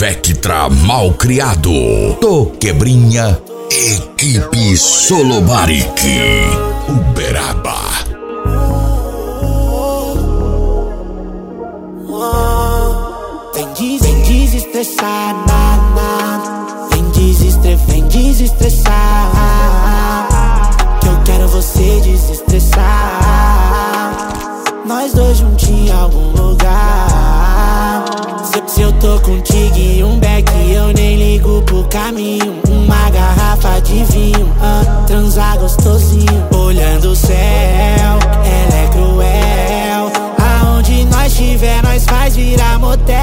Vectra Malcriado, Toquebrinha, equipe Solobaric, Uberaba. Vem desestressar, vem desestressar, que eu quero você desestressar. Nós dois juntinhos em algum lugar. Se eu tô contigo e um beck, eu nem ligo pro caminho. Uma garrafa de vinho, transar gostosinho. Olhando o céu, ela é cruel. Aonde nós estiver, nós faz virar motel.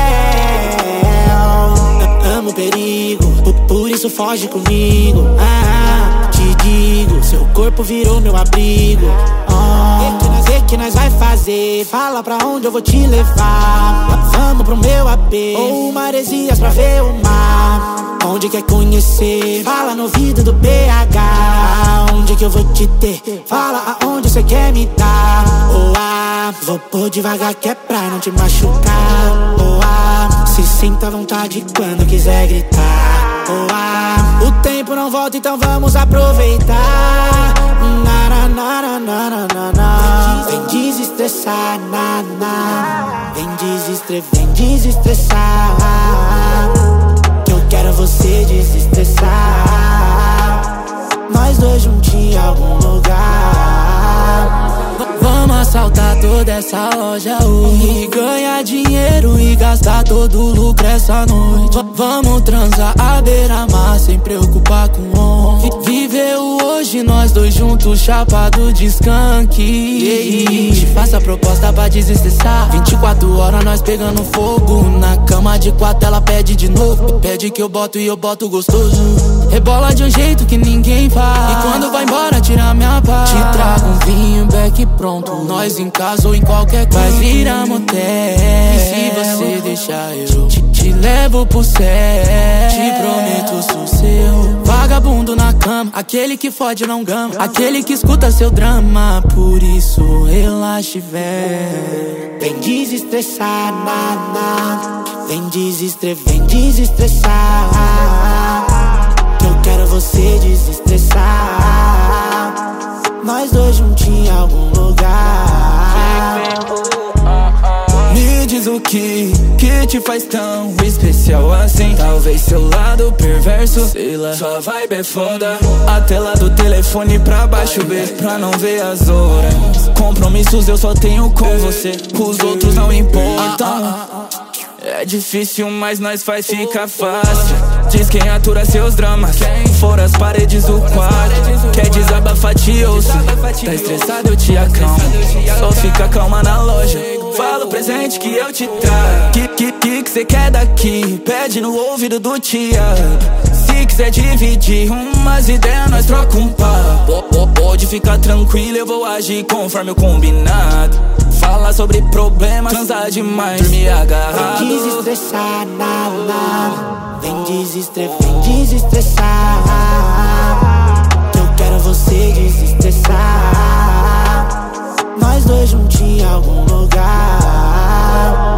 Amo o perigo, por isso foge comigo. Te digo, seu corpo virou meu abrigo. Que nós vai fazer? Fala pra onde eu vou te levar. Vamos pro meu AP ou Maresias pra ver o mar. Onde quer conhecer? Fala no ouvido do PH. Onde que eu vou te ter? Fala aonde você quer me dar. Vou pôr devagar que é pra não te machucar. Se sinta à vontade quando quiser gritar. O tempo não volta, então vamos aproveitar. Vem desestressar, vem desestressar, que eu quero você desestressar. Nós dois juntinhos em algum lugar. Vamos assaltar toda essa loja hoje e ganhar dinheiro e gastar todo o lucro essa noite. Vamos transar à beira-mar sem preocupar com onde. Viver o hoje, nós dois juntos, chapado de skunk. Te faço a proposta pra desestressar. 24 horas nós pegando fogo. Na cama de quatro ela pede de novo. Pede que eu boto e eu boto gostoso. Rebola de um jeito que ninguém faz. E quando vai embora tira minha paz. Te trago um vinho, beck pronto. Nós em casa ou em qualquer canto. Vai virar motel. E se você deixar eu te levo pro céu. Te prometo sou seu vagabundo na cama. Aquele que fode não gama. Aquele que escuta seu drama. Por isso relaxe, véi. Vem desestressar, vem desestressar, que eu quero você desestressar. Nós dois juntinhos em algum lugar. Me diz o que te faz tão especial assim. Talvez seu lado perverso, sei lá, sua vibe é foda. A tela do telefone pra baixo, pra não ver as horas. Compromissos eu só tenho com você, os outros não importam. É difícil, mas nós faz ficar fácil. Diz quem atura seus dramas. Fora as paredes do quarto. Quer desabafar, te ouço. Tá estressado, eu te acalmo. Só fica calma na loja. Fala o presente que eu te trago. Que cê quer daqui? Pede no ouvido do tia. Se quiser dividir umas ideias, nós troca um papo. Pode ficar tranquilo, eu vou agir conforme o combinado. Falar sobre problemas, transar demais, dormir agarrado. Vem desestressar, vem desestressar, que eu quero você desestressar. Nós dois juntinhos em algum lugar.